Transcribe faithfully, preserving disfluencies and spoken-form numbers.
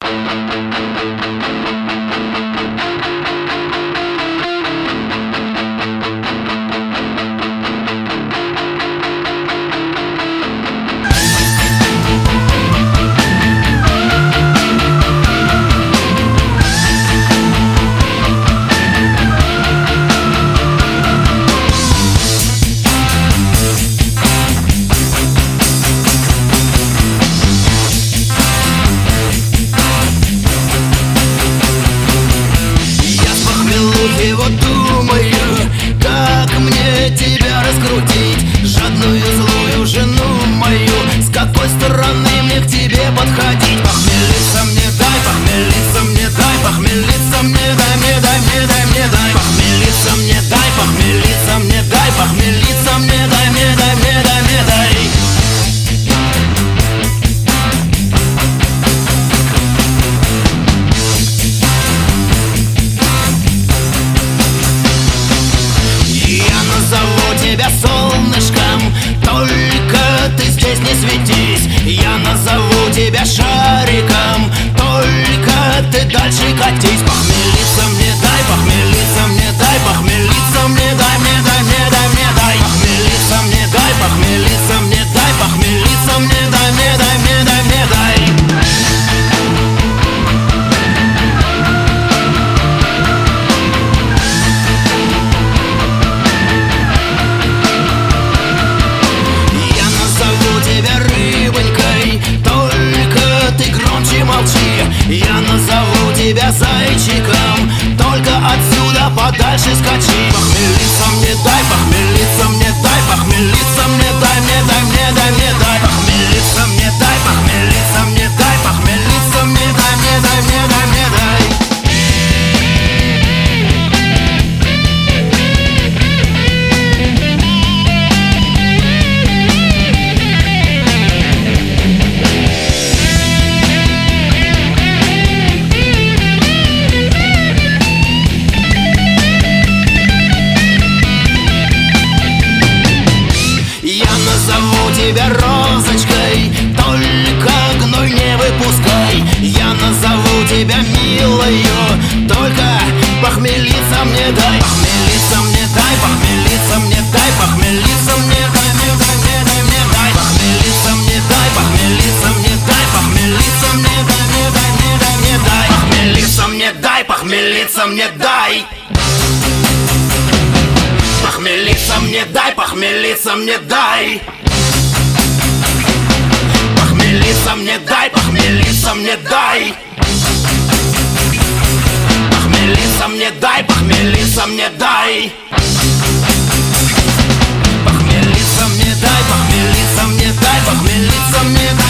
Жадную злую жену мою, с какой стороны мне к тебе подходить? Похмелиться мне дай, похмелиться мне дай, похмелиться мне дай, мне дай, мне дай, мне дай. Похмелиться мне дай, похмелиться мне дай, похмелиться мне дай, мне дай, мне дай, мне дай. Я назову тебя солнышком, только ты здесь не светись. Я назову тебя шариком, только ты дальше катись. Похмелиться мне дай, похмелиться мне дай, похмелиться мне дай, мне дай, мне дай, мне дай. Похмелиться мне дай, похмелиться мне дай, похмелиться мне дай, мне дай, мне дай, мне дай. Я назову тебя зайчиком, только отсюда подальше скачи. Похмелиться мне дай, похмелиться мне дай, похмелиться мне дай, мне дай, мне дай, мне дай. Похмелиться мне дай, похмелиться мне дай, похмелиться мне дай, мне дай, мне дай, мне дай. Назову тебя розочкой, только гной не выпускай. Я назову тебя милою, только похмелиться мне дай. Похмелиться мне дай, похмелиться мне дай, похмелиться мне дай, мне дай, мне дай, мне дай. Похмелиться мне дай, похмелиться мне дай, похмелиться мне дай, мне дай, мне дай, мне дай. Похмелиться мне дай, похмелиться мне дай. Похмелиться мне дай, похмелиться мне дай. Похмелиться мне дай, похмелиться мне дай. Похмелиться мне дай, похмелиться мне дай. Похмелиться мне дай, похмелиться мне дай, похмелиться мне дай.